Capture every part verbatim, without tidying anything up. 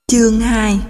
Chương hai.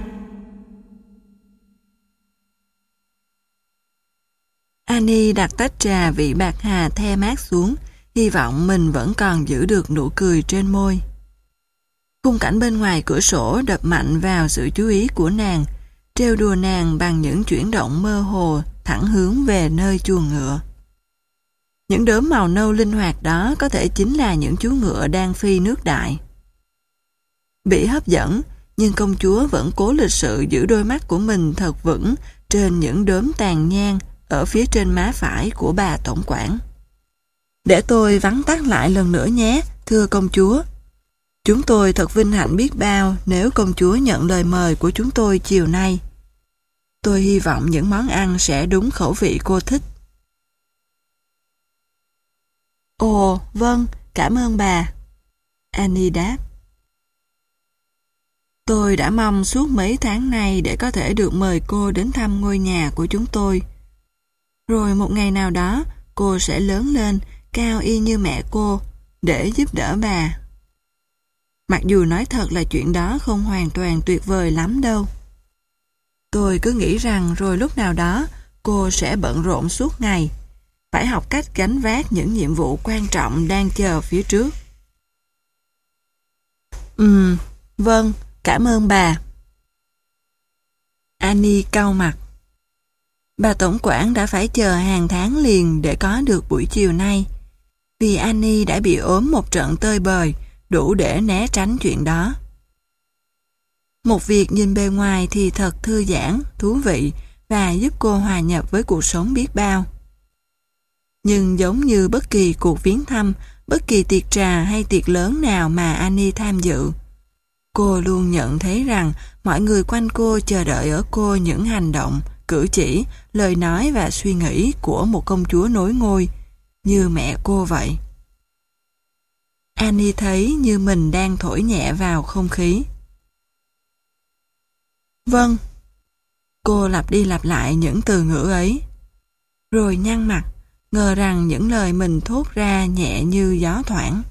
Annie đặt tách trà vị bạc hà the mát xuống, hy vọng mình vẫn còn giữ được nụ cười trên môi. Khung cảnh bên ngoài cửa sổ đập mạnh vào sự chú ý của nàng, trêu đùa nàng bằng những chuyển động mơ hồ thẳng hướng về nơi chuồng ngựa. Những đốm màu nâu linh hoạt đó có thể chính là những chú ngựa đang phi nước đại. Bị hấp dẫn, nhưng công chúa vẫn cố lịch sự giữ đôi mắt của mình thật vững trên những đốm tàn nhang ở phía trên má phải của bà tổng quản. Để tôi vắn tắt lại lần nữa nhé, thưa công chúa. Chúng tôi thật vinh hạnh biết bao nếu công chúa nhận lời mời của chúng tôi chiều nay. Tôi hy vọng những món ăn sẽ đúng khẩu vị cô thích. Ồ, vâng, cảm ơn bà. Annie đáp. Tôi đã mong suốt mấy tháng nay để có thể được mời cô đến thăm ngôi nhà của chúng tôi. Rồi một ngày nào đó, cô sẽ lớn lên, cao y như mẹ cô, để giúp đỡ bà. Mặc dù nói thật là chuyện đó không hoàn toàn tuyệt vời lắm đâu. Tôi cứ nghĩ rằng rồi lúc nào đó, cô sẽ bận rộn suốt ngày, phải học cách gánh vác những nhiệm vụ quan trọng đang chờ phía trước. Ừm, vâng, cảm ơn bà. Annie cau mặt. Bà tổng quản đã phải chờ hàng tháng liền để có được buổi chiều nay, vì Annie đã bị ốm một trận tơi bời, đủ để né tránh chuyện đó. Một việc nhìn bề ngoài thì thật thư giãn, thú vị và giúp cô hòa nhập với cuộc sống biết bao. Nhưng giống như bất kỳ cuộc viếng thăm, bất kỳ tiệc trà hay tiệc lớn nào mà Annie tham dự, cô luôn nhận thấy rằng mọi người quanh cô chờ đợi ở cô những hành động, cử chỉ, lời nói và suy nghĩ của một công chúa nối ngôi, như mẹ cô vậy. Annie thấy như mình đang thổi nhẹ vào không khí. Vâng. Cô lặp đi lặp lại những từ ngữ ấy, rồi nhăn mặt, ngờ rằng những lời mình thốt ra nhẹ như gió thoảng.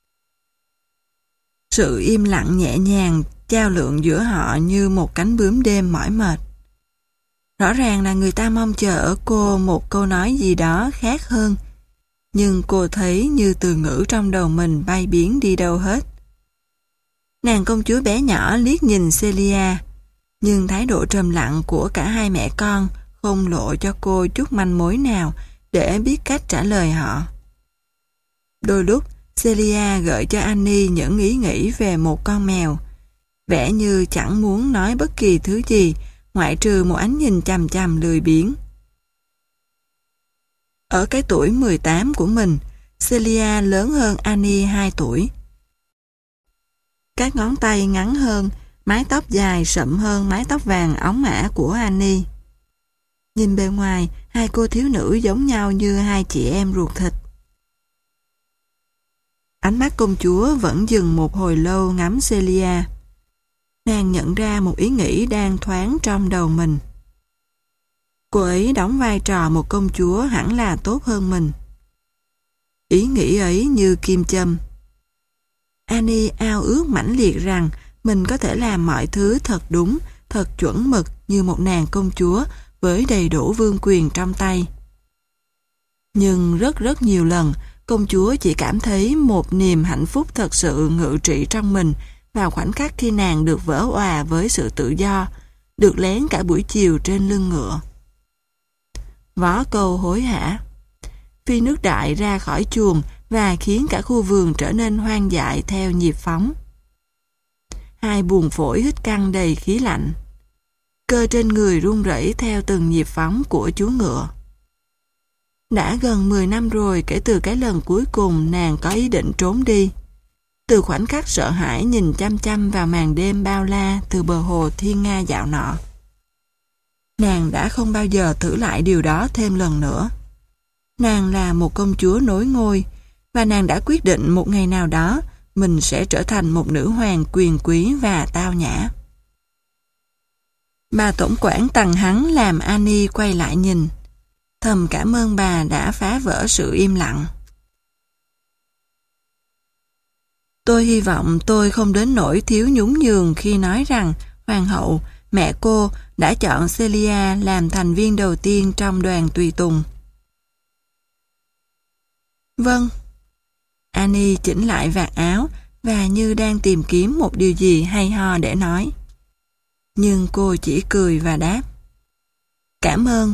Sự im lặng nhẹ nhàng chao lượn giữa họ như một cánh bướm đêm mỏi mệt. Rõ ràng là người ta mong chờ ở cô một câu nói gì đó khác hơn, nhưng cô thấy như từ ngữ trong đầu mình bay biến đi đâu hết. Nàng công chúa bé nhỏ liếc nhìn Celia, nhưng thái độ trầm lặng của cả hai mẹ con không lộ cho cô chút manh mối nào để biết cách trả lời họ. Đôi lúc, Celia gợi cho Annie những ý nghĩ về một con mèo, vẻ như chẳng muốn nói bất kỳ thứ gì ngoại trừ một ánh nhìn chằm chằm lười biếng. Ở cái tuổi mười tám của mình, Celia lớn hơn Annie hai tuổi. Các ngón tay ngắn hơn, mái tóc dài sậm hơn mái tóc vàng óng ả của Annie. Nhìn bề ngoài, hai cô thiếu nữ giống nhau như hai chị em ruột thịt. Ánh mắt công chúa vẫn dừng một hồi lâu ngắm Celia. Nàng nhận ra một ý nghĩ đang thoáng trong đầu mình. Cô ấy đóng vai trò một công chúa hẳn là tốt hơn mình. Ý nghĩ ấy như kim châm. Annie ao ước mãnh liệt rằng mình có thể làm mọi thứ thật đúng, thật chuẩn mực như một nàng công chúa với đầy đủ vương quyền trong tay. Nhưng rất rất nhiều lần, công chúa chỉ cảm thấy một niềm hạnh phúc thật sự ngự trị trong mình vào khoảnh khắc khi nàng được vỡ òa với sự tự do, được lén cả buổi chiều trên lưng ngựa. Vó câu hối hả, phi nước đại ra khỏi chuồng và khiến cả khu vườn trở nên hoang dại theo nhịp phóng. Hai buồng phổi hít căng đầy khí lạnh. Cơ trên người run rẩy theo từng nhịp phóng của chú ngựa. Đã gần mười năm rồi kể từ cái lần cuối cùng nàng có ý định trốn đi. Từ khoảnh khắc sợ hãi nhìn chăm chăm vào màn đêm bao la từ bờ hồ thiên nga dạo nọ. Nàng đã không bao giờ thử lại điều đó thêm lần nữa. Nàng là một công chúa nối ngôi, và nàng đã quyết định một ngày nào đó mình sẽ trở thành một nữ hoàng quyền quý và tao nhã. Bà tổng quản tằng hắn làm Annie quay lại nhìn. Thầm cảm ơn bà đã phá vỡ sự im lặng. Tôi hy vọng tôi không đến nỗi thiếu nhún nhường khi nói rằng Hoàng hậu, mẹ cô đã chọn Celia làm thành viên đầu tiên trong đoàn tùy tùng. Vâng. Annie chỉnh lại vạt áo và như đang tìm kiếm một điều gì hay ho để nói. Nhưng cô chỉ cười và đáp. Cảm ơn.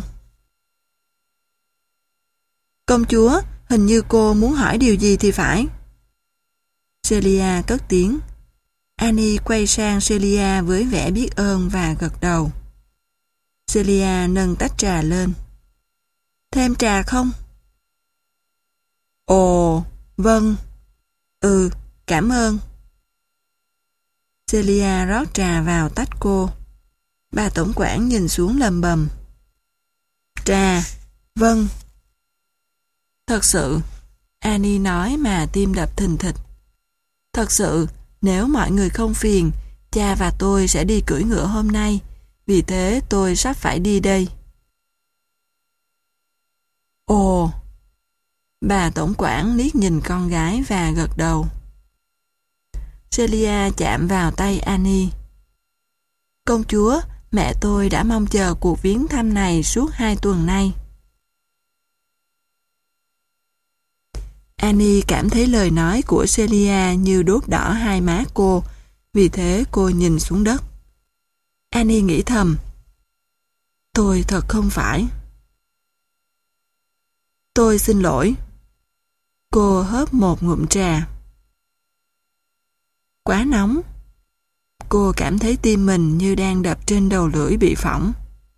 Công chúa, hình như cô muốn hỏi điều gì thì phải. Celia cất tiếng. Annie quay sang Celia với vẻ biết ơn và gật đầu. Celia nâng tách trà lên. Thêm trà không? Ồ, vâng. Ừ, cảm ơn. Celia rót trà vào tách cô. Bà tổng quản nhìn xuống lầm bầm. Trà, vâng. Thật sự, Annie nói mà tim đập thình thịch. Thật sự, nếu mọi người không phiền, cha và tôi sẽ đi cưỡi ngựa hôm nay, vì thế tôi sắp phải đi đây. Ồ! Bà tổng quản liếc nhìn con gái và gật đầu. Celia chạm vào tay Annie. Công chúa, mẹ tôi đã mong chờ cuộc viếng thăm này suốt hai tuần nay. Annie cảm thấy lời nói của Celia như đốt đỏ hai má cô, vì thế cô nhìn xuống đất. Annie nghĩ thầm. Tôi thật không phải. Tôi xin lỗi. Cô hớp một ngụm trà. Quá nóng. Cô cảm thấy tim mình như đang đập trên đầu lưỡi bị phỏng.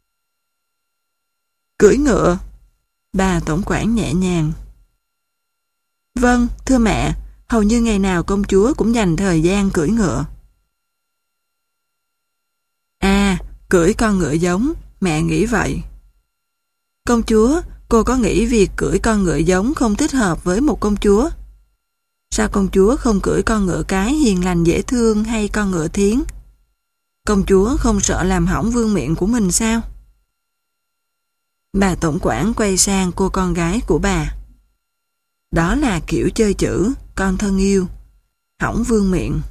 Cưỡi ngựa. Bà tổng quản nhẹ nhàng. Vâng, thưa mẹ, hầu như ngày nào công chúa cũng dành thời gian cưỡi ngựa. À, cưỡi con ngựa giống, mẹ nghĩ vậy. Công chúa, cô có nghĩ việc cưỡi con ngựa giống không thích hợp với một công chúa? Sao công chúa không cưỡi con ngựa cái hiền lành dễ thương hay con ngựa thiến? Công chúa không sợ làm hỏng vương miện của mình sao? Bà tổng quản quay sang cô con gái của bà. Đó là kiểu chơi chữ, con thân yêu. Hỏng vương miện.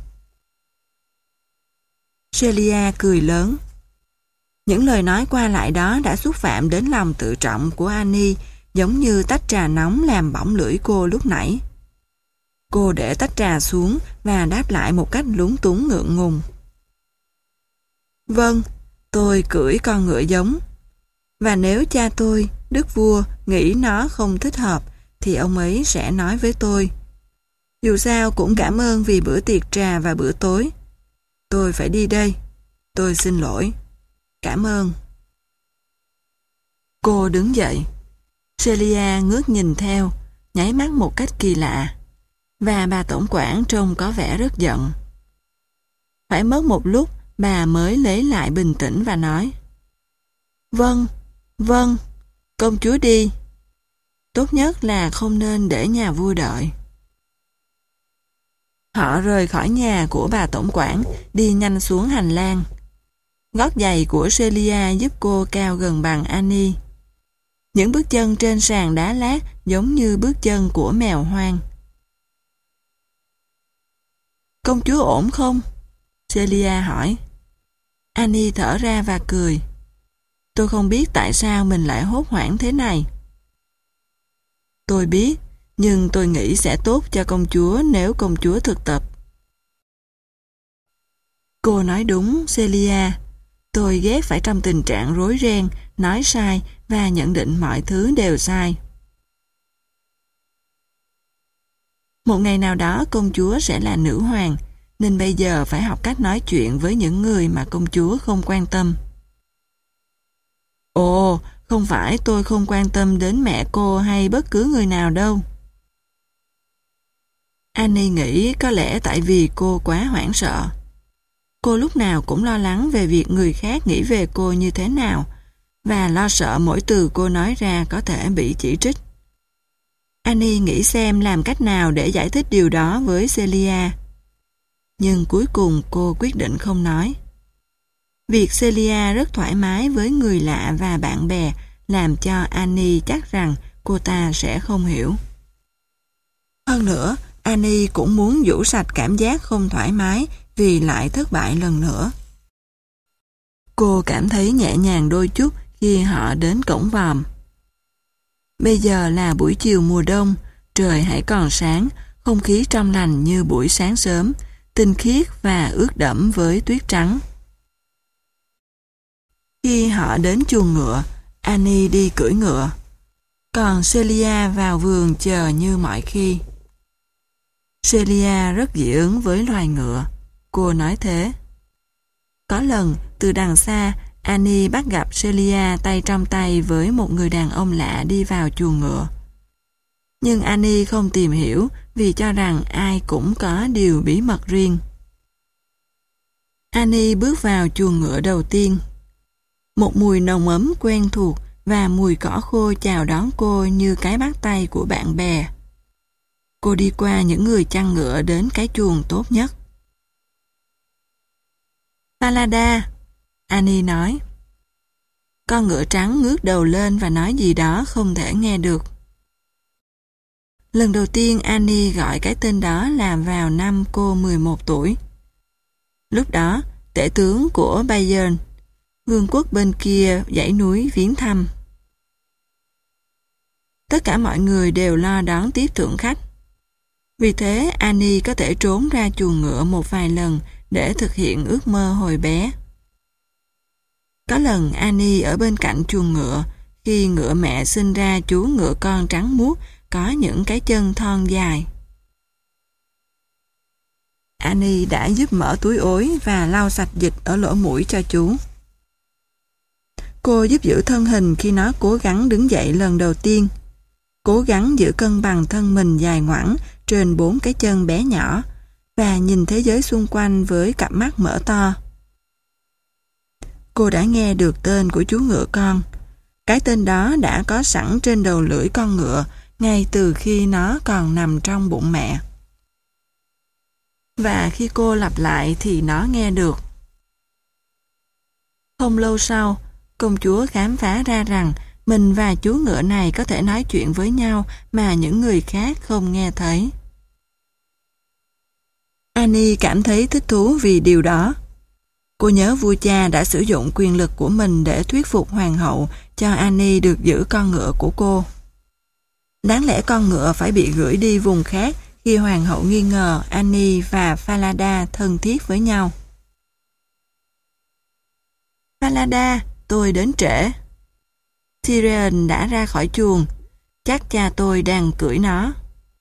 Celia cười lớn. Những lời nói qua lại đó đã xúc phạm đến lòng tự trọng của Annie, giống như tách trà nóng làm bỏng lưỡi cô lúc nãy. Cô để tách trà xuống và đáp lại một cách lúng túng ngượng ngùng. Vâng, tôi cưỡi con ngựa giống. Và nếu cha tôi, đức vua, nghĩ nó không thích hợp, thì ông ấy sẽ nói với tôi. Dù sao cũng cảm ơn vì bữa tiệc trà và bữa tối. Tôi phải đi đây. Tôi xin lỗi. Cảm ơn. Cô đứng dậy. Celia ngước nhìn theo, nháy mắt một cách kỳ lạ. Và bà tổng quản trông có vẻ rất giận. Phải mất một lúc, bà mới lấy lại bình tĩnh và nói. Vâng, vâng, công chúa đi. Tốt nhất là không nên để nhà vua đợi. Họ rời khỏi nhà của bà tổng quản, đi nhanh xuống hành lang. Gót giày của Celia giúp cô cao gần bằng Annie. Những bước chân trên sàn đá lát giống như bước chân của mèo hoang. Công chúa ổn không? Celia hỏi. Annie thở ra và cười. Tôi không biết tại sao mình lại hốt hoảng thế này. Tôi biết, nhưng tôi nghĩ sẽ tốt cho công chúa nếu công chúa thực tập. Cô nói đúng, Celia. Tôi ghét phải trong tình trạng rối ren, nói sai và nhận định mọi thứ đều sai. Một ngày nào đó công chúa sẽ là nữ hoàng, nên bây giờ phải học cách nói chuyện với những người mà công chúa không quan tâm. Ồ, không phải tôi không quan tâm đến mẹ cô hay bất cứ người nào đâu. Annie nghĩ có lẽ tại vì cô quá hoảng sợ. Cô lúc nào cũng lo lắng về việc người khác nghĩ về cô như thế nào và lo sợ mỗi từ cô nói ra có thể bị chỉ trích. Annie nghĩ xem làm cách nào để giải thích điều đó với Celia. Nhưng cuối cùng cô quyết định không nói. Việc Celia rất thoải mái với người lạ và bạn bè làm cho Annie chắc rằng cô ta sẽ không hiểu. Hơn nữa, Annie cũng muốn vũ sạch cảm giác không thoải mái vì lại thất bại lần nữa. Cô cảm thấy nhẹ nhàng đôi chút khi họ đến cổng vòm. Bây giờ là buổi chiều mùa đông, trời hãy còn sáng, không khí trong lành như buổi sáng sớm, tinh khiết và ướt đẫm với tuyết trắng. Khi họ đến chuồng ngựa, Annie đi cưỡi ngựa, còn Celia vào vườn chờ như mọi khi. Celia rất dị ứng với loài ngựa, cô nói thế. Có lần, từ đằng xa, Annie bắt gặp Celia tay trong tay với một người đàn ông lạ đi vào chuồng ngựa. Nhưng Annie không tìm hiểu vì cho rằng ai cũng có điều bí mật riêng. Annie bước vào chuồng ngựa đầu tiên. Một mùi nồng ấm quen thuộc và mùi cỏ khô chào đón cô như cái bắt tay của bạn bè. Cô đi qua những người chăn ngựa đến cái chuồng tốt nhất. Falada, Annie nói. Con ngựa trắng ngước đầu lên và nói gì đó không thể nghe được. Lần đầu tiên Annie gọi cái tên đó là vào năm cô mười một tuổi. Lúc đó, tể tướng của Bayern, vương quốc bên kia dãy núi viếng thăm. Tất cả mọi người đều lo đón tiếp thượng khách. Vì thế, Annie có thể trốn ra chuồng ngựa một vài lần để thực hiện ước mơ hồi bé. Có lần Annie ở bên cạnh chuồng ngựa, khi ngựa mẹ sinh ra chú ngựa con trắng muốt có những cái chân thon dài. Annie đã giúp mở túi ối và lau sạch dịch ở lỗ mũi cho chú. Cô giúp giữ thân hình khi nó cố gắng đứng dậy lần đầu tiên, cố gắng giữ cân bằng thân mình dài ngoẵng trên bốn cái chân bé nhỏ và nhìn thế giới xung quanh với cặp mắt mở to. Cô đã nghe được tên của chú ngựa con. Cái tên đó đã có sẵn trên đầu lưỡi con ngựa ngay từ khi nó còn nằm trong bụng mẹ. Và khi cô lặp lại thì nó nghe được. Không lâu sau, công chúa khám phá ra rằng mình và chú ngựa này có thể nói chuyện với nhau mà những người khác không nghe thấy. Annie cảm thấy thích thú vì điều đó. Cô nhớ vua cha đã sử dụng quyền lực của mình để thuyết phục hoàng hậu cho Annie được giữ con ngựa của cô. Đáng lẽ con ngựa phải bị gửi đi vùng khác khi hoàng hậu nghi ngờ Annie và Falada thân thiết với nhau. Falada, tôi đến trễ. Tyrion đã ra khỏi chuồng. Chắc cha tôi đang cưỡi nó.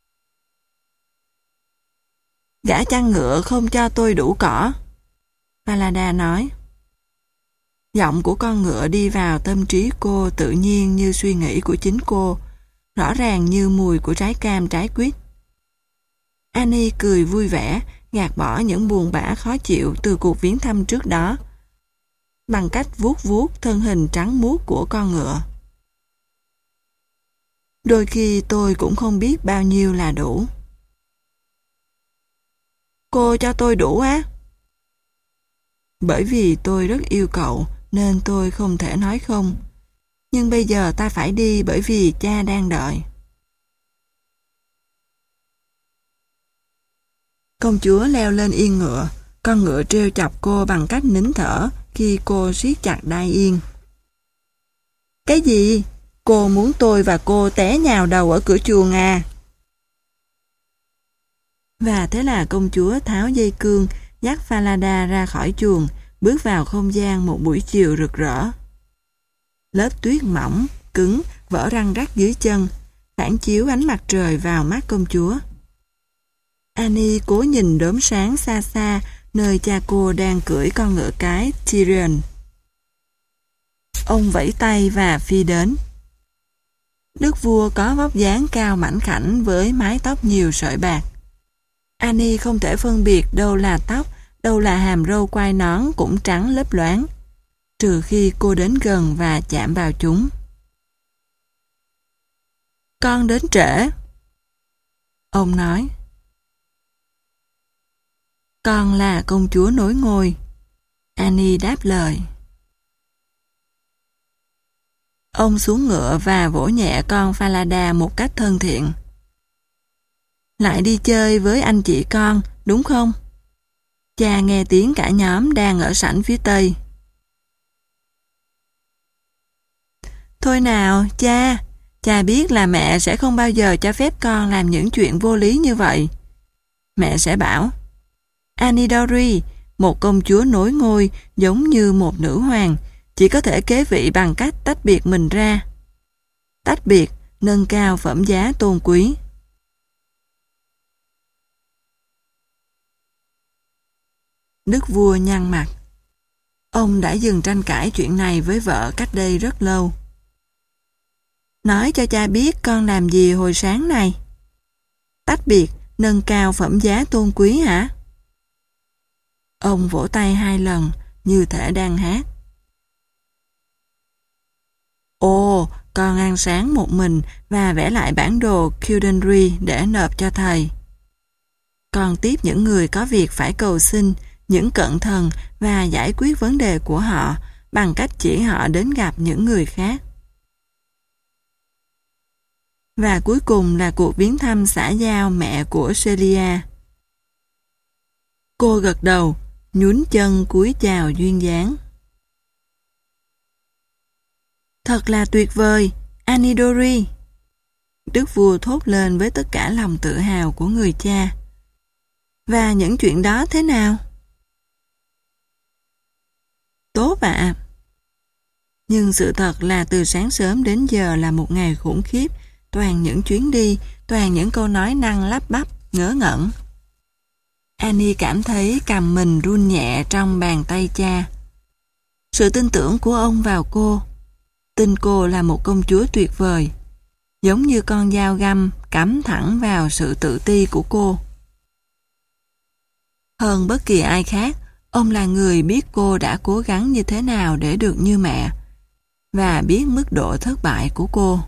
Gã chăn ngựa không cho tôi đủ cỏ. Falada nói. Giọng của con ngựa đi vào tâm trí cô tự nhiên như suy nghĩ của chính cô, rõ ràng như mùi của trái cam trái quýt. Annie cười vui vẻ, gạt bỏ những buồn bã khó chịu từ cuộc viếng thăm trước đó, bằng cách vuốt vuốt thân hình trắng muốt của con ngựa. Đôi khi tôi cũng không biết bao nhiêu là đủ. Cô cho tôi đủ á? Bởi vì tôi rất yêu cậu nên tôi không thể nói không. Nhưng bây giờ ta phải đi bởi vì cha đang đợi. Công chúa leo lên yên ngựa. Con ngựa trêu chọc cô bằng cách nín thở khi cô siết chặt đai yên. Cái gì? Cô muốn tôi và cô té nhào đầu ở cửa chuồng à? Và thế là công chúa tháo dây cương, dắt Falada ra khỏi chuồng, bước vào không gian một buổi chiều rực rỡ. Lớp tuyết mỏng, cứng, vỡ răng rắc dưới chân, phản chiếu ánh mặt trời vào mắt công chúa. Annie cố nhìn đốm sáng xa xa, nơi cha cô đang cưỡi con ngựa cái Tyrion. Ông vẫy tay và phi đến. Đức vua có vóc dáng cao mảnh khảnh với mái tóc nhiều sợi bạc. Annie không thể phân biệt đâu là tóc, đâu là hàm râu quai nón cũng trắng lấp loáng, trừ khi cô đến gần và chạm vào chúng. Con đến trễ. Ông nói. Con là công chúa nối ngôi. Annie đáp lời. Ông xuống ngựa và vỗ nhẹ con Falada một cách thân thiện. Lại đi chơi với anh chị con, đúng không? Cha nghe tiếng cả nhóm đang ở sảnh phía tây. Thôi nào, cha, cha biết là mẹ sẽ không bao giờ cho phép con làm những chuyện vô lý như vậy. Mẹ sẽ bảo, Anidori, một công chúa nối ngôi giống như một nữ hoàng, chỉ có thể kế vị bằng cách tách biệt mình ra. Tách biệt, nâng cao phẩm giá tôn quý. Đức vua nhăn mặt. Ông đã dừng tranh cãi chuyện này với vợ cách đây rất lâu. Nói cho cha biết con làm gì hồi sáng này. Tách biệt, nâng cao phẩm giá tôn quý hả? Ông vỗ tay hai lần, như thể đang hát. Ồ, con ăn sáng một mình và vẽ lại bản đồ Kildare để nộp cho thầy. Con tiếp những người có việc phải cầu xin, những cận thần và giải quyết vấn đề của họ bằng cách chỉ họ đến gặp những người khác. Và cuối cùng là cuộc viếng thăm xã giao mẹ của Celia. Cô gật đầu, nhún chân cúi chào duyên dáng. Thật là tuyệt vời, Anidori! Đức vua thốt lên với tất cả lòng tự hào của người cha. Và những chuyện đó thế nào? Tốt ạ. Nhưng sự thật là từ sáng sớm đến giờ là một ngày khủng khiếp, toàn những chuyến đi, toàn những câu nói năng lắp bắp, ngớ ngẩn. Annie cảm thấy cằm mình run nhẹ trong bàn tay cha. Sự tin tưởng của ông vào cô, tin cô là một công chúa tuyệt vời, giống như con dao găm cắm thẳng vào sự tự ti của cô. Hơn bất kỳ ai khác, ông là người biết cô đã cố gắng như thế nào để được như mẹ, và biết mức độ thất bại của cô.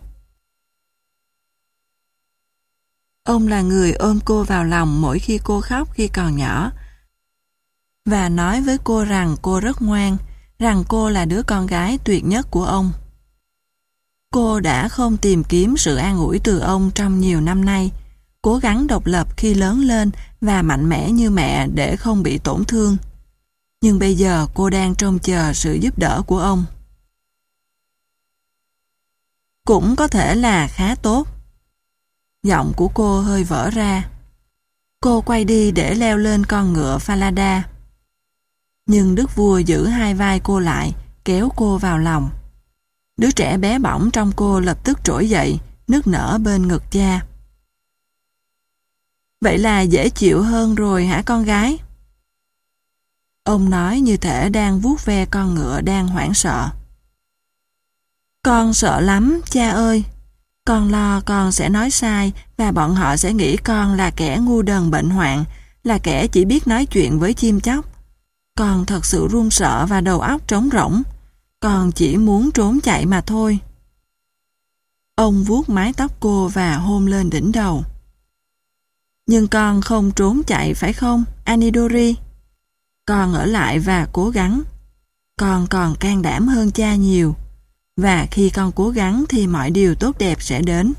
Ông là người ôm cô vào lòng mỗi khi cô khóc khi còn nhỏ, và nói với cô rằng cô rất ngoan, rằng cô là đứa con gái tuyệt nhất của ông. Cô đã không tìm kiếm sự an ủi từ ông trong nhiều năm nay, cố gắng độc lập khi lớn lên và mạnh mẽ như mẹ để không bị tổn thương. Nhưng bây giờ cô đang trông chờ sự giúp đỡ của ông. Cũng có thể là khá tốt. Giọng của cô hơi vỡ ra. Cô quay đi để leo lên con ngựa Falada. Nhưng đức vua giữ hai vai cô lại, kéo cô vào lòng. Đứa trẻ bé bỏng trong cô lập tức trỗi dậy, nức nở bên ngực cha. Vậy là dễ chịu hơn rồi hả con gái? Ông nói như thể đang vuốt ve con ngựa đang hoảng sợ. Con sợ lắm, cha ơi. Con lo con sẽ nói sai và bọn họ sẽ nghĩ con là kẻ ngu đần bệnh hoạn, là kẻ chỉ biết nói chuyện với chim chóc. Con thật sự run sợ và đầu óc trống rỗng. Con chỉ muốn trốn chạy mà thôi. Ông vuốt mái tóc cô và hôn lên đỉnh đầu. Nhưng con không trốn chạy phải không, Anidori? Con ở lại và cố gắng. Con còn can đảm hơn cha nhiều. Và khi con cố gắng thì mọi điều tốt đẹp sẽ đến.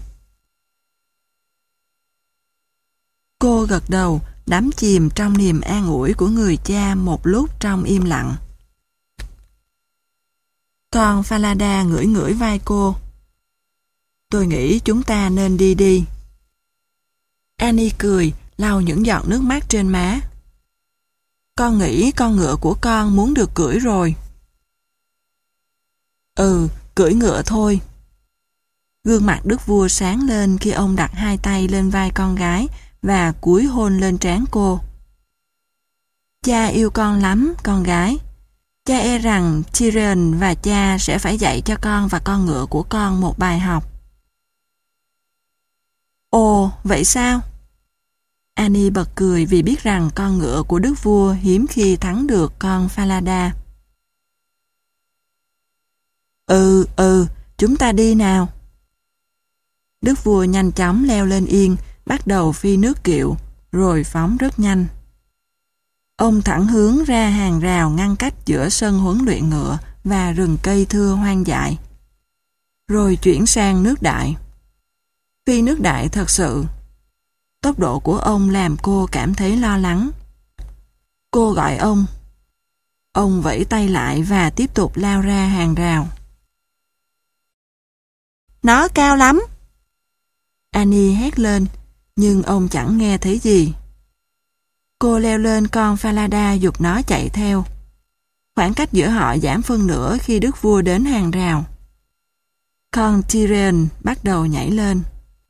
Cô gật đầu, đắm chìm trong niềm an ủi của người cha một lúc trong im lặng. Con Falada ngửi ngửi vai cô. Tôi nghĩ chúng ta nên đi đi. Annie cười, lau những giọt nước mắt trên má. Con nghĩ con ngựa của con muốn được cưỡi rồi. Ừ, cưỡi ngựa thôi. Gương mặt đức vua sáng lên khi ông đặt hai tay lên vai con gái và cúi hôn lên trán cô. Cha yêu con lắm, con gái. Cha e rằng Tyrion và cha sẽ phải dạy cho con và con ngựa của con một bài học. Ồ, vậy sao? Annie bật cười vì biết rằng con ngựa của đức vua hiếm khi thắng được con Falada. Ừ, ừ, chúng ta đi nào. Đức vua nhanh chóng leo lên yên, bắt đầu phi nước kiệu, rồi phóng rất nhanh. Ông thẳng hướng ra hàng rào ngăn cách giữa sân huấn luyện ngựa và rừng cây thưa hoang dại. Rồi chuyển sang nước đại. Phi nước đại thật sự. Tốc độ của ông làm cô cảm thấy lo lắng. Cô gọi ông. Ông vẫy tay lại và tiếp tục lao ra hàng rào. Nó cao lắm. Annie hét lên, nhưng ông chẳng nghe thấy gì. Cô leo lên con Falada giục nó chạy theo. Khoảng cách giữa họ giảm phân nửa khi đức vua đến hàng rào. Con Tyrion bắt đầu nhảy lên.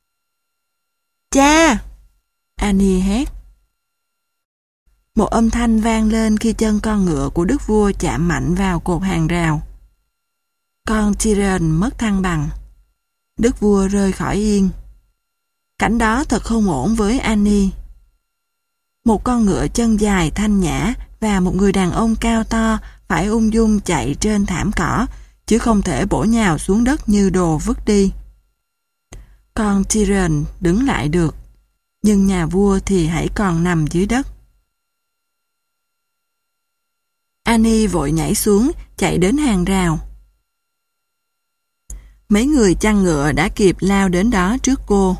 Cha! Annie hét. Một âm thanh vang lên khi chân con ngựa của đức vua chạm mạnh vào cột hàng rào. Con Tyrion mất thăng bằng. Đức vua rơi khỏi yên. Cảnh đó thật không ổn với Annie. Một con ngựa chân dài thanh nhã và một người đàn ông cao to phải ung dung chạy trên thảm cỏ, chứ không thể bổ nhào xuống đất như đồ vứt đi. Con Tyrion đứng lại được, nhưng nhà vua thì hãy còn nằm dưới đất. Annie vội nhảy xuống, chạy đến hàng rào. Mấy người chăn ngựa đã kịp lao đến đó trước cô.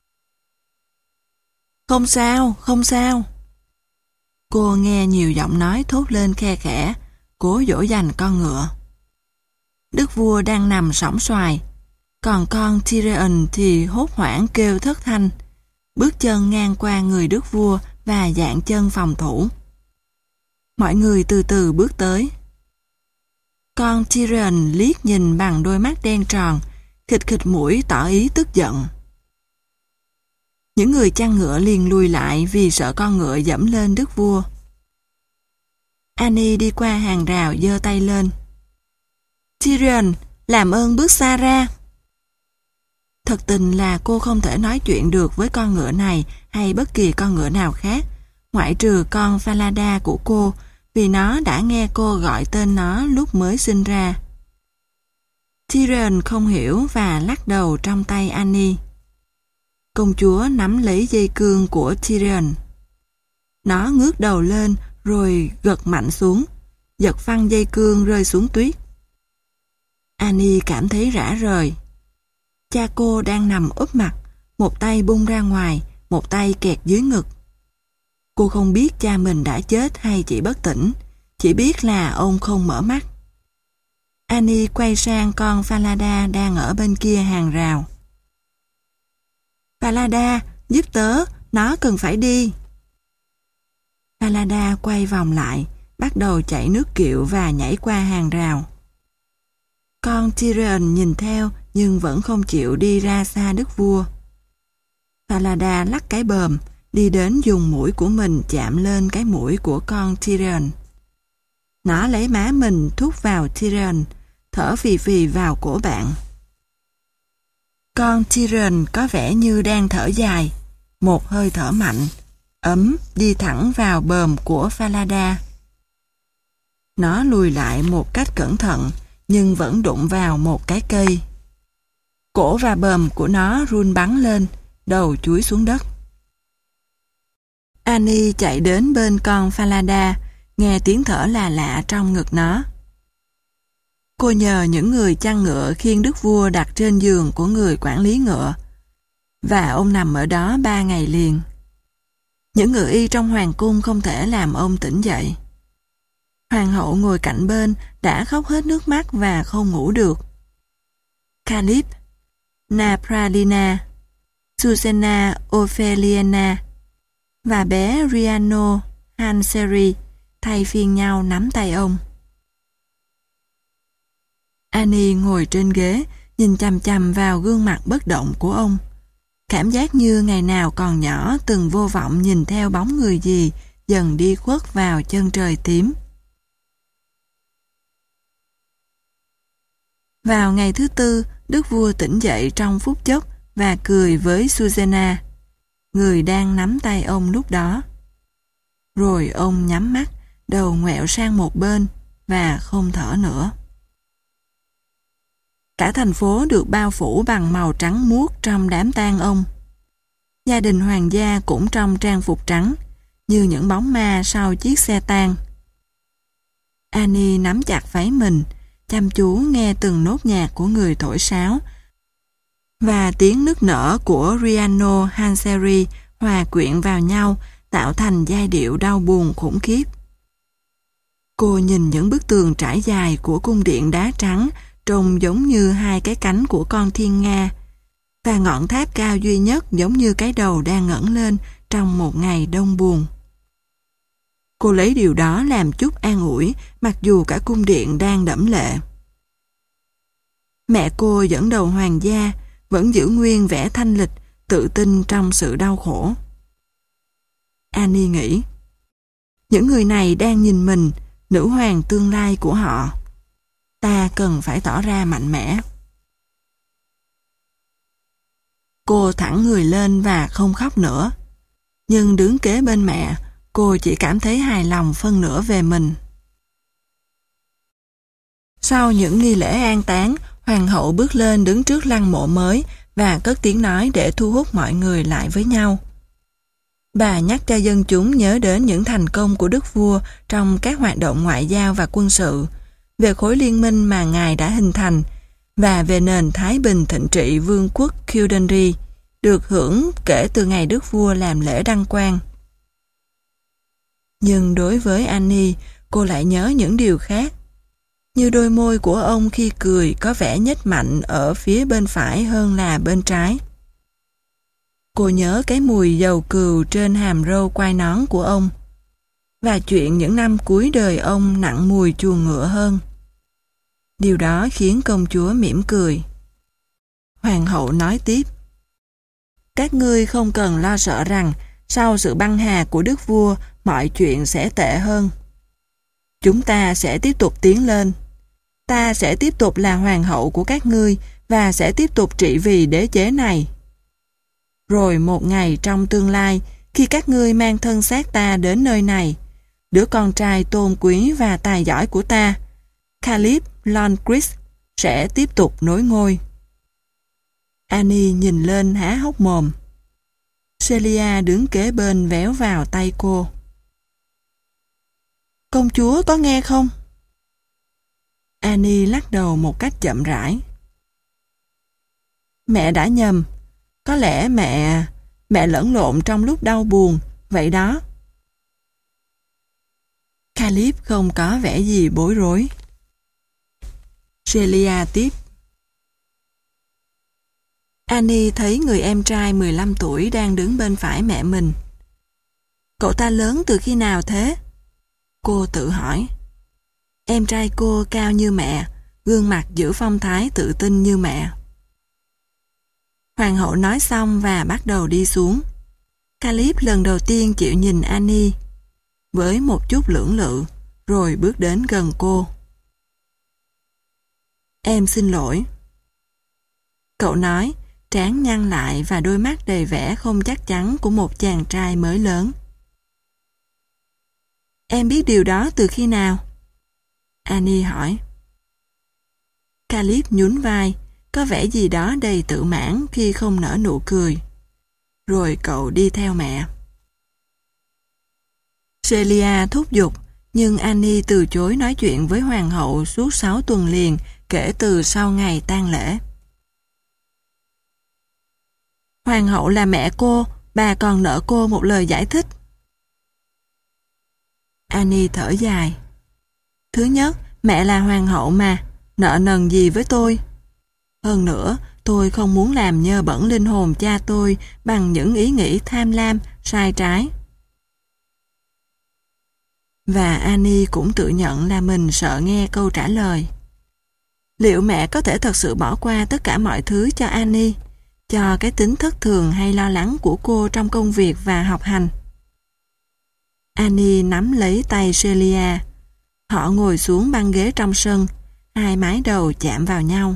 Không sao, không sao. Cô nghe nhiều giọng nói thốt lên khe khẽ, cố dỗ dành con ngựa. Đức vua đang nằm sõng xoài, còn con Tyrion thì hốt hoảng kêu thất thanh, bước chân ngang qua người đức vua và dạn chân phòng thủ. Mọi người từ từ bước tới. Con Tyrion liếc nhìn bằng đôi mắt đen tròn, khịt khịt mũi tỏ ý tức giận. Những người chăn ngựa liền lùi lại vì sợ con ngựa dẫm lên đức vua. Annie đi qua hàng rào giơ tay lên. Tyrion, làm ơn bước xa ra. Thật tình là cô không thể nói chuyện được với con ngựa này hay bất kỳ con ngựa nào khác, ngoại trừ con Falada của cô, vì nó đã nghe cô gọi tên nó lúc mới sinh ra. Tyrion không hiểu và lắc đầu trong tay Annie. Công chúa nắm lấy dây cương của Tyrion. Nó ngước đầu lên rồi gật mạnh xuống, giật phăng dây cương rơi xuống tuyết. Annie cảm thấy rã rời. Cha cô đang nằm úp mặt, một tay bung ra ngoài, một tay kẹt dưới ngực. Cô không biết cha mình đã chết hay chỉ bất tỉnh, chỉ biết là ông không mở mắt. Annie quay sang con Falada đang ở bên kia hàng rào. Falada, giúp tớ, nó cần phải đi. Falada quay vòng lại, bắt đầu chảy nước kiệu và nhảy qua hàng rào. Con Tyrion nhìn theo nhưng vẫn không chịu đi ra xa đức vua. Falada lắc cái bờm, đi đến dùng mũi của mình chạm lên cái mũi của con Tyrion. Nó lấy má mình thúc vào Tyrion, thở phì phì vào cổ bạn. Con Tyrion có vẻ như đang thở dài, một hơi thở mạnh, ấm đi thẳng vào bờm của Falada. Nó lùi lại một cách cẩn thận, nhưng vẫn đụng vào một cái cây. Cổ và bờm của nó run bắn lên, đầu chúi xuống đất. Annie chạy đến bên con Falada, nghe tiếng thở là lạ trong ngực nó. Cô nhờ những người chăn ngựa khiêng đức vua đặt trên giường của người quản lý ngựa, và ông nằm ở đó ba ngày liền. Những ngựa y trong hoàng cung không thể làm ông tỉnh dậy. Hoàng hậu ngồi cạnh bên đã khóc hết nước mắt và không ngủ được. Calip, Napradina, Susanna Opheliana và bé Riano Hanseri thay phiên nhau nắm tay ông. Annie ngồi trên ghế, nhìn chằm chằm vào gương mặt bất động của ông. Cảm giác như ngày nào còn nhỏ từng vô vọng nhìn theo bóng người gì dần đi khuất vào chân trời tím. Vào ngày thứ tư, đức vua tỉnh dậy trong phút chốc và cười với Susanna, người đang nắm tay ông lúc đó. Rồi ông nhắm mắt, đầu ngoẹo sang một bên và không thở nữa. Cả thành phố được bao phủ bằng màu trắng muốt trong đám tang ông. Gia đình hoàng gia cũng trong trang phục trắng, như những bóng ma sau chiếc xe tang. Annie nắm chặt váy mình, chăm chú nghe từng nốt nhạc của người thổi sáo, và tiếng nức nở của Riano Hanseri hòa quyện vào nhau tạo thành giai điệu đau buồn khủng khiếp. Cô nhìn những bức tường trải dài của cung điện đá trắng trông giống như hai cái cánh của con thiên nga, và ngọn tháp cao duy nhất giống như cái đầu đang ngẩng lên trong một ngày đông buồn. Cô lấy điều đó làm chút an ủi, mặc dù cả cung điện đang đẫm lệ. Mẹ cô dẫn đầu hoàng gia, vẫn giữ nguyên vẻ thanh lịch, tự tin trong sự đau khổ. Annie nghĩ, những người này đang nhìn mình, nữ hoàng tương lai của họ. Ta cần phải tỏ ra mạnh mẽ. Cô thẳng người lên và không khóc nữa. Nhưng đứng kế bên mẹ, cô chỉ cảm thấy hài lòng phân nửa về mình. Sau những nghi lễ an táng, hoàng hậu bước lên đứng trước lăng mộ mới và cất tiếng nói để thu hút mọi người lại với nhau. Bà nhắc cho dân chúng nhớ đến những thành công của đức vua trong các hoạt động ngoại giao và quân sự, về khối liên minh mà ngài đã hình thành, và về nền thái bình thịnh trị vương quốc Kildare được hưởng kể từ ngày đức vua làm lễ đăng quang. Nhưng đối với Annie, cô lại nhớ những điều khác. Như đôi môi của ông khi cười có vẻ nhếch mạnh ở phía bên phải hơn là bên trái. Cô nhớ cái mùi dầu cừu trên hàm râu quai nón của ông, và chuyện những năm cuối đời ông nặng mùi chuồng ngựa hơn. Điều đó khiến công chúa mỉm cười. Hoàng hậu nói tiếp, các ngươi không cần lo sợ rằng sau sự băng hà của đức vua mọi chuyện sẽ tệ hơn. Chúng ta sẽ tiếp tục tiến lên. Ta sẽ tiếp tục là hoàng hậu của các ngươi và sẽ tiếp tục trị vì đế chế này. Rồi một ngày trong tương lai, khi các ngươi mang thân xác ta đến nơi này, đứa con trai tôn quý và tài giỏi của ta, Caliph Lonchris, sẽ tiếp tục nối ngôi. Annie nhìn lên há hốc mồm. Celia đứng kế bên véo vào tay cô. Công chúa có nghe không? Annie lắc đầu một cách chậm rãi. Mẹ đã nhầm. Có lẽ mẹ... mẹ lẫn lộn trong lúc đau buồn, vậy đó. Caliph không có vẻ gì bối rối. Celia tiếp. Annie thấy người em trai mười lăm tuổi đang đứng bên phải mẹ mình. Cậu ta lớn từ khi nào thế? Cô tự hỏi. Em trai cô cao như mẹ, gương mặt giữ phong thái tự tin như mẹ. Hoàng hậu nói xong và bắt đầu đi xuống. Caliph lần đầu tiên chịu nhìn Annie, với một chút lưỡng lự, rồi bước đến gần cô. Em xin lỗi. Cậu nói, trán nhăn lại và đôi mắt đầy vẻ không chắc chắn của một chàng trai mới lớn. Em biết điều đó từ khi nào? Annie hỏi. Caliph nhún vai, có vẻ gì đó đầy tự mãn khi không nở nụ cười. Rồi cậu đi theo mẹ. Celia thúc giục, nhưng Annie từ chối nói chuyện với hoàng hậu suốt sáu tuần liền kể từ sau ngày tang lễ. Hoàng hậu là mẹ cô, bà còn nợ cô một lời giải thích. Annie thở dài. Thứ nhất, mẹ là hoàng hậu mà, nợ nần gì với tôi. Hơn nữa, tôi không muốn làm nhơ bẩn linh hồn cha tôi bằng những ý nghĩ tham lam, sai trái. Và Annie cũng tự nhận là mình sợ nghe câu trả lời. Liệu mẹ có thể thật sự bỏ qua tất cả mọi thứ cho Annie, cho cái tính thất thường hay lo lắng của cô trong công việc và học hành? Annie nắm lấy tay Celia. Họ ngồi xuống băng ghế trong sân, hai mái đầu chạm vào nhau.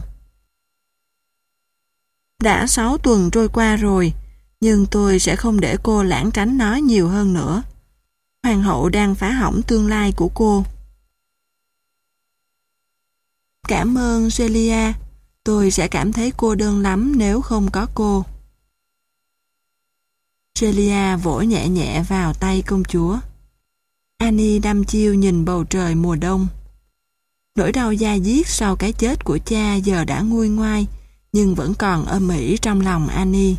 Đã sáu tuần trôi qua rồi, nhưng tôi sẽ không để cô lảng tránh nó nhiều hơn nữa. Hoàng hậu đang phá hỏng tương lai của cô. Cảm ơn Celia, tôi sẽ cảm thấy cô đơn lắm nếu không có cô. Celia vỗ nhẹ nhẹ vào tay công chúa. Annie đăm chiêu nhìn bầu trời mùa đông. Nỗi đau da diết sau cái chết của cha giờ đã nguôi ngoai, nhưng vẫn còn âm ỉ trong lòng Annie.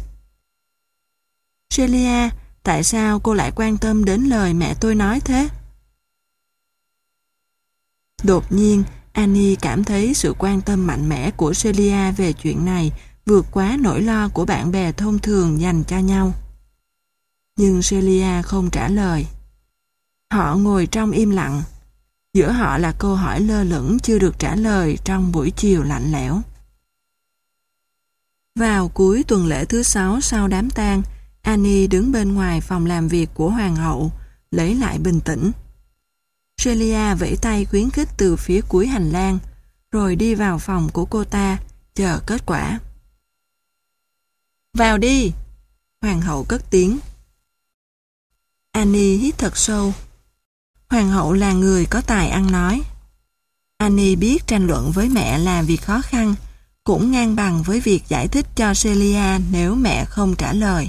Celia, tại sao cô lại quan tâm đến lời mẹ tôi nói thế? Đột nhiên, Annie cảm thấy sự quan tâm mạnh mẽ của Celia về chuyện này vượt quá nỗi lo của bạn bè thông thường dành cho nhau. Nhưng Celia không trả lời. Họ ngồi trong im lặng. Giữa họ là câu hỏi lơ lửng chưa được trả lời trong buổi chiều lạnh lẽo. Vào cuối tuần lễ thứ sáu sau đám tang, Annie đứng bên ngoài phòng làm việc của hoàng hậu, lấy lại bình tĩnh. Celia vẫy tay khuyến khích từ phía cuối hành lang, rồi đi vào phòng của cô ta, chờ kết quả. Vào đi! Hoàng hậu cất tiếng. Annie hít thật sâu. Hoàng hậu là người có tài ăn nói. Annie biết tranh luận với mẹ là việc khó khăn, cũng ngang bằng với việc giải thích cho Celia nếu mẹ không trả lời.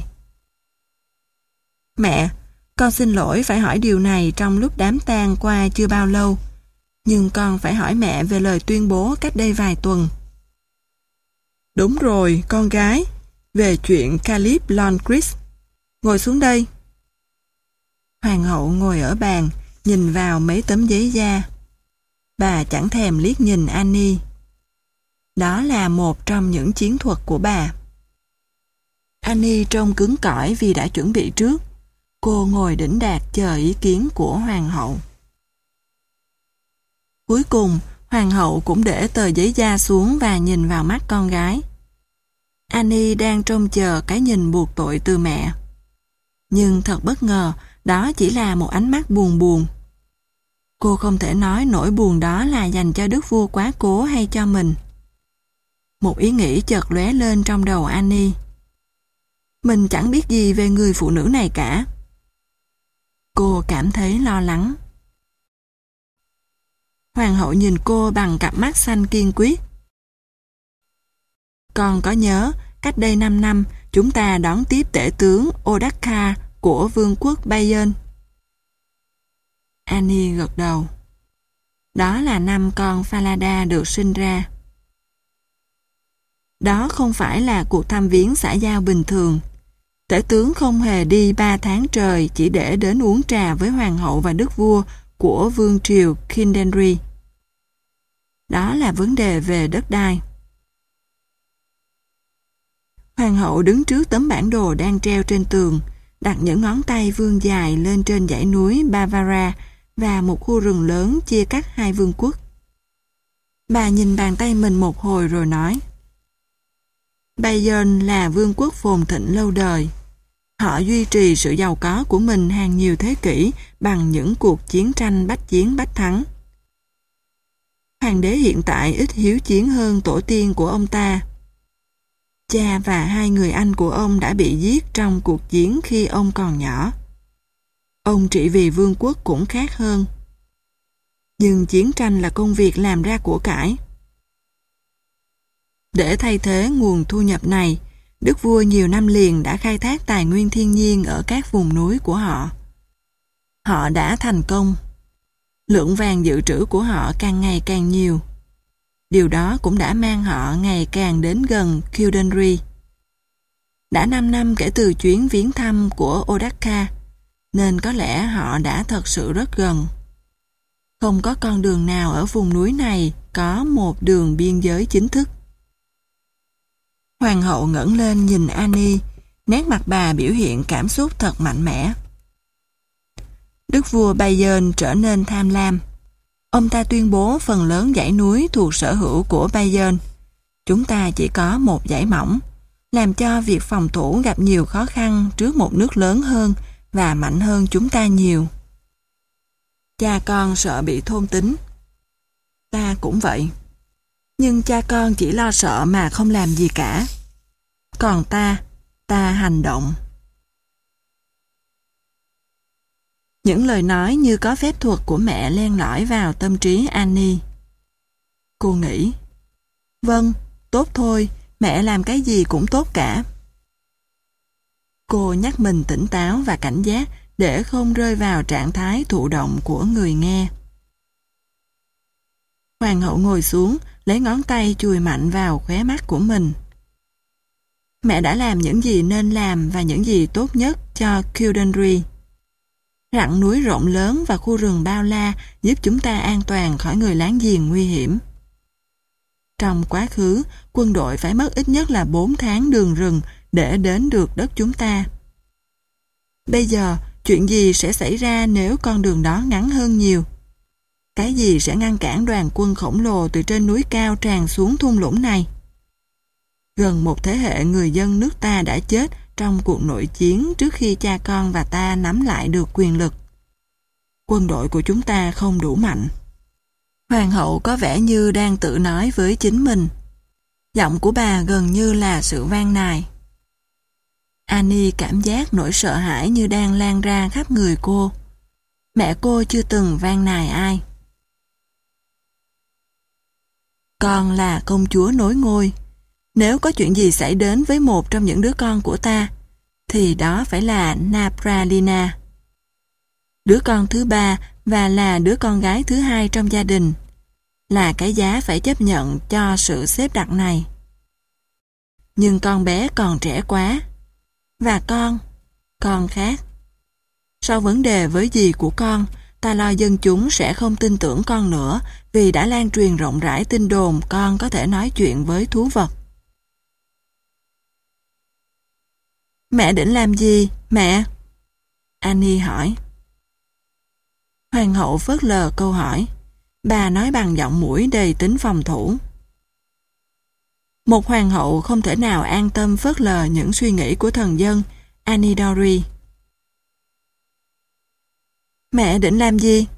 Mẹ, con xin lỗi phải hỏi điều này trong lúc đám tang qua chưa bao lâu, nhưng con phải hỏi mẹ về lời tuyên bố cách đây vài tuần. Đúng rồi, con gái, về chuyện Caleb Longcris. Ngồi xuống đây. Hoàng hậu ngồi ở bàn, nhìn vào mấy tấm giấy da. Bà chẳng thèm liếc nhìn Annie. Đó là một trong những chiến thuật của bà. Annie trông cứng cỏi vì đã chuẩn bị trước. Cô ngồi đĩnh đạc chờ ý kiến của hoàng hậu. Cuối cùng, hoàng hậu cũng để tờ giấy da xuống và nhìn vào mắt con gái. Annie đang trông chờ cái nhìn buộc tội từ mẹ. Nhưng thật bất ngờ, đó chỉ là một ánh mắt buồn buồn. Cô không thể nói nỗi buồn đó là dành cho đức vua quá cố hay cho mình. Một ý nghĩ chợt lóe lên trong đầu Annie. Mình chẳng biết gì về người phụ nữ này cả. Cô cảm thấy lo lắng. Hoàng hậu nhìn cô bằng cặp mắt xanh kiên quyết. Con có nhớ, cách đây năm năm, chúng ta đón tiếp tể tướng Odoacer của vương quốc Bayern. Annie gật đầu. Đó là năm con Falada được sinh ra. Đó không phải là cuộc thăm viếng xã giao bình thường. Tể tướng không hề đi ba tháng trời chỉ để đến uống trà với hoàng hậu và đức vua của vương triều Kindenry. Đó là vấn đề về đất đai. Hoàng hậu đứng trước tấm bản đồ đang treo trên tường, đặt những ngón tay vươn dài lên trên dãy núi Bavaria và một khu rừng lớn chia cắt hai vương quốc. Bà nhìn bàn tay mình một hồi rồi nói: Bayern là vương quốc phồn thịnh lâu đời. Họ duy trì sự giàu có của mình hàng nhiều thế kỷ bằng những cuộc chiến tranh bách chiến bách thắng. Hoàng đế hiện tại ít hiếu chiến hơn tổ tiên của ông ta. Cha và hai người anh của ông đã bị giết trong cuộc chiến khi ông còn nhỏ. Ông trị vì vương quốc cũng khác hơn. Nhưng chiến tranh là công việc làm ra của cải. Để thay thế nguồn thu nhập này, đức vua nhiều năm liền đã khai thác tài nguyên thiên nhiên ở các vùng núi của họ. Họ đã thành công. Lượng vàng dự trữ của họ càng ngày càng nhiều. Điều đó cũng đã mang họ ngày càng đến gần Kindenry. Đã năm năm kể từ chuyến viếng thăm của Odoacer, nên có lẽ họ đã thật sự rất gần. Không có con đường nào ở vùng núi này có một đường biên giới chính thức. Hoàng hậu ngẩng lên nhìn Annie, nét mặt bà biểu hiện cảm xúc thật mạnh mẽ. Đức vua Bayern trở nên tham lam. Ông ta tuyên bố phần lớn dãy núi thuộc sở hữu của Bayern. Chúng ta chỉ có một dãy mỏng, làm cho việc phòng thủ gặp nhiều khó khăn trước một nước lớn hơn và mạnh hơn chúng ta nhiều. Cha con sợ bị thôn tính. Ta cũng vậy. Nhưng cha con chỉ lo sợ mà không làm gì cả. Còn ta, ta hành động. Những lời nói như có phép thuật của mẹ len lỏi vào tâm trí Annie. Cô nghĩ, vâng, tốt thôi, mẹ làm cái gì cũng tốt cả. Cô nhắc mình tỉnh táo và cảnh giác để không rơi vào trạng thái thụ động của người nghe. Hoàng hậu ngồi xuống, lấy ngón tay chùi mạnh vào khóe mắt của mình. Mẹ đã làm những gì nên làm và những gì tốt nhất cho Kindenry. Rặng núi rộng lớn và khu rừng bao la giúp chúng ta an toàn khỏi người láng giềng nguy hiểm. Trong quá khứ, quân đội phải mất ít nhất là bốn tháng đường rừng để đến được đất chúng ta. Bây giờ, chuyện gì sẽ xảy ra nếu con đường đó ngắn hơn nhiều? Cái gì sẽ ngăn cản đoàn quân khổng lồ từ trên núi cao tràn xuống thung lũng này? Gần một thế hệ người dân nước ta đã chết trong cuộc nội chiến trước khi cha con và ta nắm lại được quyền lực. Quân đội của chúng ta không đủ mạnh. Hoàng hậu có vẻ như đang tự nói với chính mình. Giọng của bà gần như là sự van nài. Annie cảm giác nỗi sợ hãi như đang lan ra khắp người cô. Mẹ cô chưa từng van nài ai. Con là công chúa nối ngôi. Nếu có chuyện gì xảy đến với một trong những đứa con của ta, thì đó phải là Napralina. Đứa con thứ ba và là đứa con gái thứ hai trong gia đình, là cái giá phải chấp nhận cho sự xếp đặt này. Nhưng con bé còn trẻ quá. Và con, con khác. Sau vấn đề với dì của con, ta lo dân chúng sẽ không tin tưởng con nữa vì đã lan truyền rộng rãi tin đồn con có thể nói chuyện với thú vật. Mẹ định làm gì, mẹ? Annie hỏi. Hoàng hậu phớt lờ câu hỏi. Bà nói bằng giọng mũi đầy tính phòng thủ. Một hoàng hậu không thể nào an tâm phớt lờ những suy nghĩ của thần dân, Anidori. Mẹ định làm gì?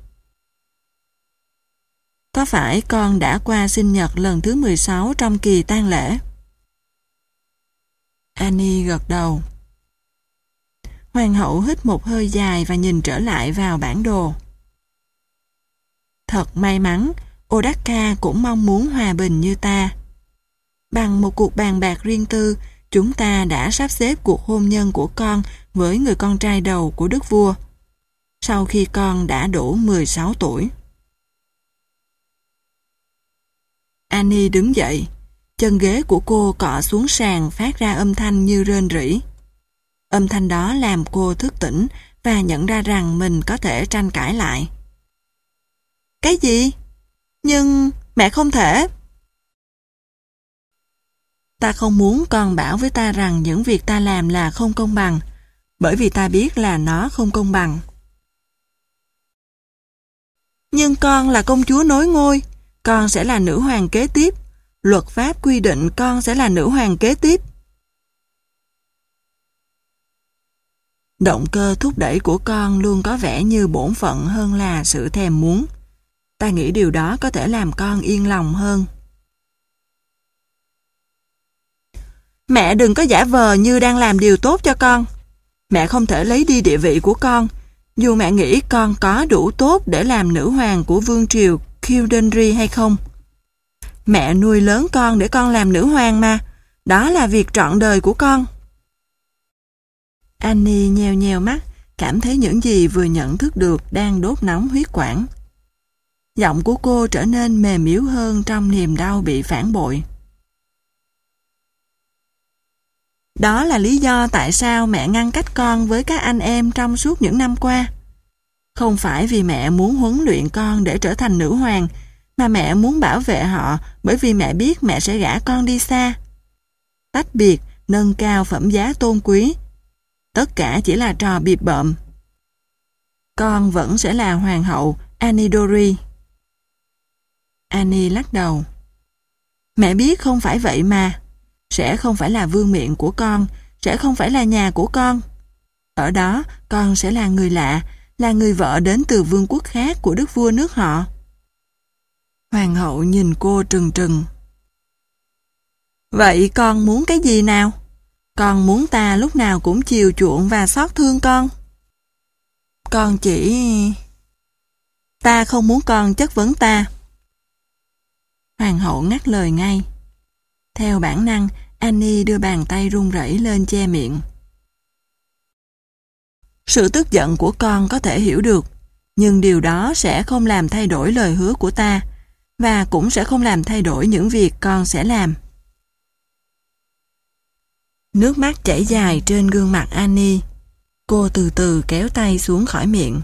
Có phải con đã qua sinh nhật lần thứ mười sáu trong kỳ tang lễ? Annie gật đầu. Hoàng hậu hít một hơi dài và nhìn trở lại vào bản đồ. Thật may mắn, Odaka cũng mong muốn hòa bình như ta. Bằng một cuộc bàn bạc riêng tư, chúng ta đã sắp xếp cuộc hôn nhân của con với người con trai đầu của đức vua, sau khi con đã đủ mười sáu tuổi. Annie đứng dậy, chân ghế của cô cọ xuống sàn phát ra âm thanh như rên rỉ. Âm thanh đó làm cô thức tỉnh và nhận ra rằng mình có thể tranh cãi lại. Cái gì? Nhưng mẹ không thể. Ta không muốn con bảo với ta rằng những việc ta làm là không công bằng, bởi vì ta biết là nó không công bằng. Nhưng con là công chúa nối ngôi, con sẽ là nữ hoàng kế tiếp. Luật pháp quy định con sẽ là nữ hoàng kế tiếp. Động cơ thúc đẩy của con luôn có vẻ như bổn phận hơn là sự thèm muốn. Ta nghĩ điều đó có thể làm con yên lòng hơn. Mẹ đừng có giả vờ như đang làm điều tốt cho con. Mẹ không thể lấy đi địa vị của con, dù mẹ nghĩ con có đủ tốt để làm nữ hoàng của vương triều Kildare hay không. Mẹ nuôi lớn con để con làm nữ hoàng mà. Đó là việc trọn đời của con. Annie nheo nheo mắt, cảm thấy những gì vừa nhận thức được đang đốt nóng huyết quản. Giọng của cô trở nên mềm yếu hơn trong niềm đau bị phản bội. Đó là lý do tại sao mẹ ngăn cách con với các anh em trong suốt những năm qua. Không phải vì mẹ muốn huấn luyện con để trở thành nữ hoàng, mà mẹ muốn bảo vệ họ bởi vì mẹ biết mẹ sẽ gả con đi xa. Tách biệt, nâng cao phẩm giá tôn quý. Tất cả chỉ là trò bịp bợm. Con vẫn sẽ là hoàng hậu Anidori. Annie lắc đầu. Mẹ biết không phải vậy mà. Sẽ không phải là vương miện của con, sẽ không phải là nhà của con. Ở đó, con sẽ là người lạ, là người vợ đến từ vương quốc khác của đức vua nước họ. Hoàng hậu nhìn cô trừng trừng. Vậy con muốn cái gì nào? Con muốn ta lúc nào cũng chiều chuộng và xót thương con. Con chỉ... Ta không muốn con chất vấn ta. Hoàng hậu ngắt lời ngay. Theo bản năng, Annie đưa bàn tay run rẩy lên che miệng. Sự tức giận của con có thể hiểu được, nhưng điều đó sẽ không làm thay đổi lời hứa của ta, và cũng sẽ không làm thay đổi những việc con sẽ làm. Nước mắt chảy dài trên gương mặt Annie. Cô từ từ kéo tay xuống khỏi miệng.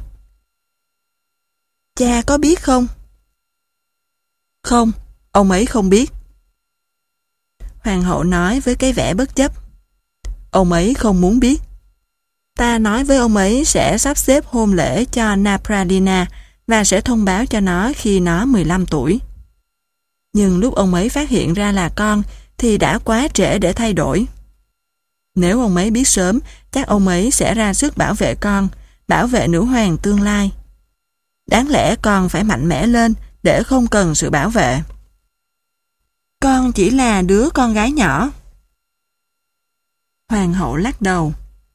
Cha có biết không? Không, ông ấy không biết. Hoàng hậu nói với cái vẻ bất chấp. Ông ấy không muốn biết. Ta nói với ông ấy sẽ sắp xếp hôn lễ cho Napradina và sẽ thông báo cho nó khi nó mười lăm tuổi. Nhưng lúc ông ấy phát hiện ra là con thì đã quá trễ để thay đổi. Nếu ông ấy biết sớm, chắc ông ấy sẽ ra sức bảo vệ con, bảo vệ nữ hoàng tương lai. Đáng lẽ con phải mạnh mẽ lên để không cần sự bảo vệ. Con chỉ là đứa con gái nhỏ. Hoàng hậu lắc đầu.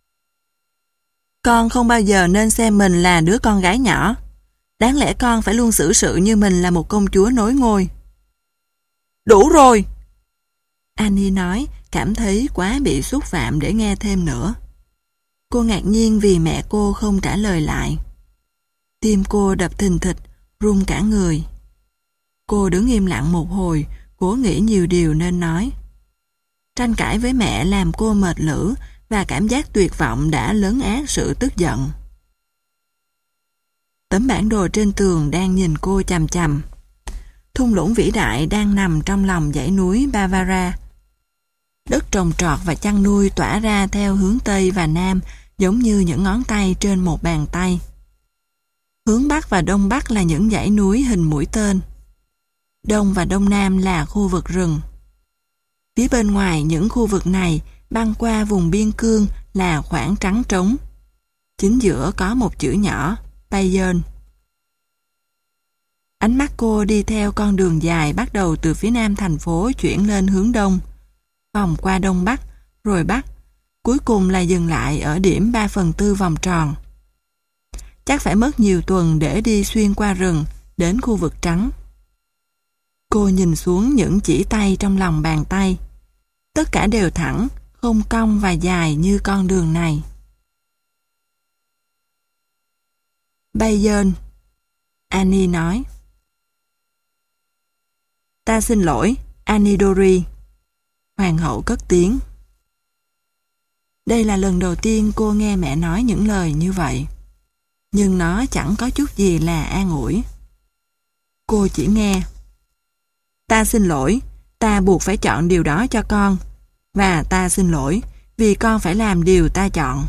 Con không bao giờ nên xem mình là đứa con gái nhỏ. Đáng lẽ con phải luôn xử sự như mình là một công chúa nối ngôi. Đủ rồi! Annie nói, cảm thấy quá bị xúc phạm để nghe thêm nữa. Cô ngạc nhiên vì mẹ cô không trả lời lại. Tim cô đập thình thịch, run cả người. Cô đứng im lặng một hồi, cố nghĩ nhiều điều nên nói. Tranh cãi với mẹ làm cô mệt lử và cảm giác tuyệt vọng đã lấn át sự tức giận. Tấm bản đồ trên tường đang nhìn cô chằm chằm. Thung lũng vĩ đại đang nằm trong lòng dãy núi Bavaria. Đất trồng trọt và chăn nuôi tỏa ra theo hướng Tây và Nam giống như những ngón tay trên một bàn tay. Hướng Bắc và Đông Bắc là những dãy núi hình mũi tên. Đông và Đông Nam là khu vực rừng. Phía bên ngoài những khu vực này băng qua vùng biên cương là khoảng trắng trống. Chính giữa có một chữ nhỏ, Bayern. Ánh mắt cô đi theo con đường dài bắt đầu từ phía nam thành phố chuyển lên hướng đông, vòng qua đông bắc, rồi bắc, cuối cùng là dừng lại ở điểm ba phần tư vòng tròn. Chắc phải mất nhiều tuần để đi xuyên qua rừng, đến khu vực trắng. Cô nhìn xuống những chỉ tay trong lòng bàn tay. Tất cả đều thẳng, không cong và dài như con đường này. Bayern, Annie nói. Ta xin lỗi, Anidori. Hoàng hậu cất tiếng. Đây là lần đầu tiên cô nghe mẹ nói những lời như vậy. Nhưng nó chẳng có chút gì là an ủi. Cô chỉ nghe. Ta xin lỗi, ta buộc phải chọn điều đó cho con. Và ta xin lỗi, vì con phải làm điều ta chọn.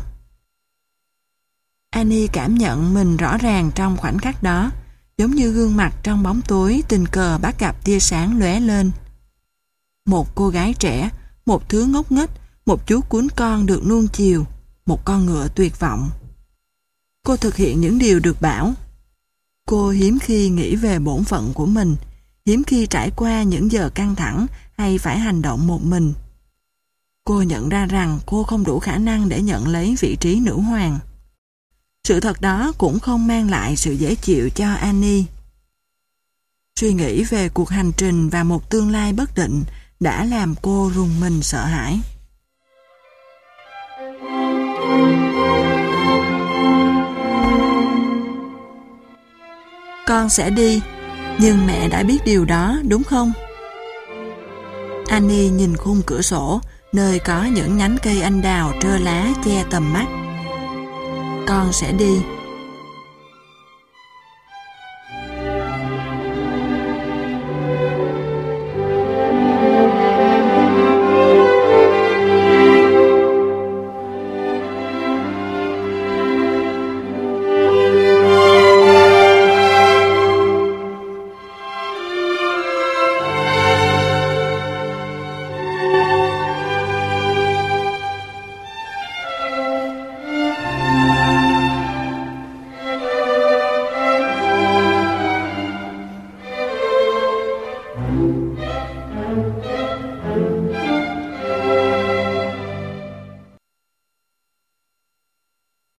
Annie cảm nhận mình rõ ràng trong khoảnh khắc đó, giống như gương mặt trong bóng tối tình cờ bắt gặp tia sáng lóe lên. Một cô gái trẻ, một thứ ngốc nghếch, một chú cún con được nuông chiều, một con ngựa tuyệt vọng. Cô thực hiện những điều được bảo. Cô hiếm khi nghĩ về bổn phận của mình, hiếm khi trải qua những giờ căng thẳng hay phải hành động một mình. Cô nhận ra rằng cô không đủ khả năng để nhận lấy vị trí nữ hoàng. Sự thật đó cũng không mang lại sự dễ chịu cho Annie. Suy nghĩ về cuộc hành trình và một tương lai bất định đã làm cô rùng mình sợ hãi. Con sẽ đi, nhưng mẹ đã biết điều đó, đúng không? Annie nhìn khung cửa sổ, nơi có những nhánh cây anh đào trơ lá che tầm mắt. Con sẽ đi.